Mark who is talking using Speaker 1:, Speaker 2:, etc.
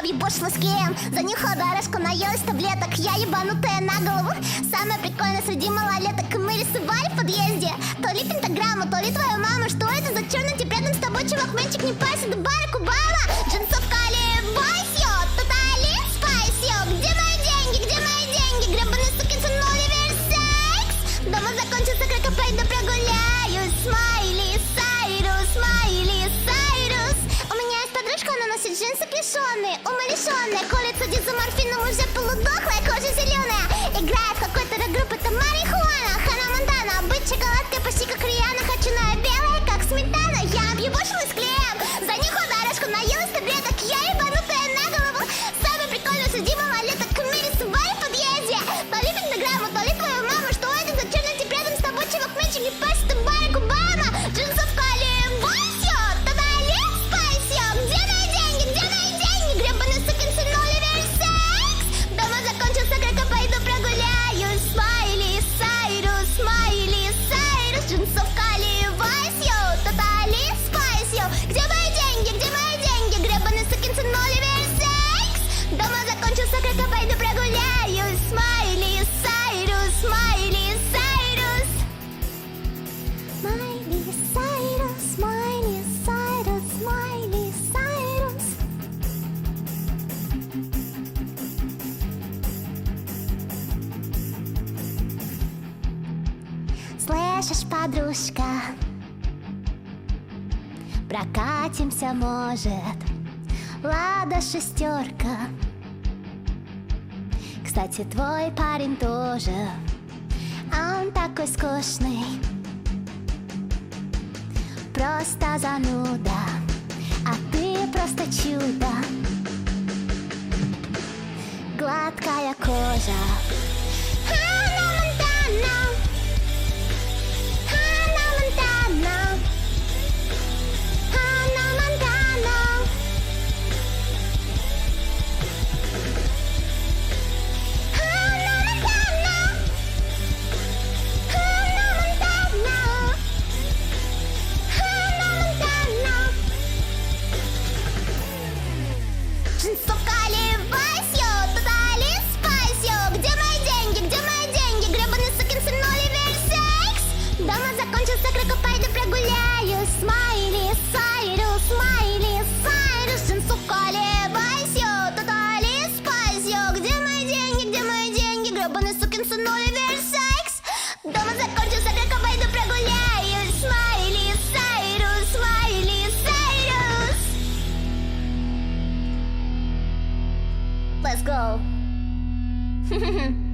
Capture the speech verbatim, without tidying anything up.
Speaker 1: объебошилась клеем. Занюхала дорожку, наелась таблеток. Я ебанутая на голову. Самое прикольное среди малолеток. Мы рисовали в подъезде то ли пентаграмму, то ли твою маму. Что это за черный тип рядом с тобой, чувак? Мальчик не парься, до Барак Обама. Джинсовка Левайс, йо, тоталин спайс, йо. Где мои деньги, где мои деньги? Гребаный сукин сын Оливер Сайкс. Дома закончился, как пойду прогуляюсь. Смайли Сайрус, Смайли Сайрус. У меня есть подружка, она носит джинсы клешеные, умалишенная, колется дизоморфином, уже полудохлая, кожа зеленая. Играет в какой-то рок-групп, это марихуана. Хана Монтана, быть шоколадкой почти как Риана. Хочу, но я белая, как сметана. Я объебошилась клеем. Занюхала дорожку, наелась таблеток. Я ебанутая на голову. Самое прикольное среди малолеток. Мы рисовали в подъезде то ли пентаграмму, то ли твою маму. Что это за черный тип рядом с тобой, чувак? Мальчик не парься, ты Барак Обама. Джинсовка Левайс, йо, тоталин спайс, йо. Где мои деньги, где мои деньги? Гребаный сукин сын Оливер Сайкс. Дома закончился, как пойду прогуляюсь. Смайли Сайрус, Смайли Сайрус. Джинсовка Левайс, йо, тоталин спайс, йо. Где мои деньги, где мои деньги? Гребаный сукин сын Оливер Сайкс. Дома закончился, как пойду прогуляюсь. Смайли Сайрус, Смайли Сайрус. Смайли Сайрус, Смайли Сайрус, Смайли Сайрус. Слышишь, подружка, прокатимся, может, Лада шестерка. Кстати, твой парень тоже, а он такой скучный, просто зануда, а ты просто чудо. Гладкая кожа. Ханна Монтана, Ханна Монтана, Ханна Монтана. Ханна Монтана, Ханна Монтана, Ханна Монтана. Джинсовка Левайс, йо, тоталин спайс, йо. Где мои деньги, где мои деньги? Гребаный сукин сын Оливер Сайкс. Дома закончился, крик, пойду прогуляюсь. Смайли Сайрус, Смайли Сайрус. Джинсовка Левайс, йо, тоталин спайс, йо. Где мои деньги, где мои деньги? Гребаный сукин сын Оливер Сайкс. Дома закончился, крик, пойду прогуляюсь. Смайли Сайрус, Смайли Сайрус. Let's go.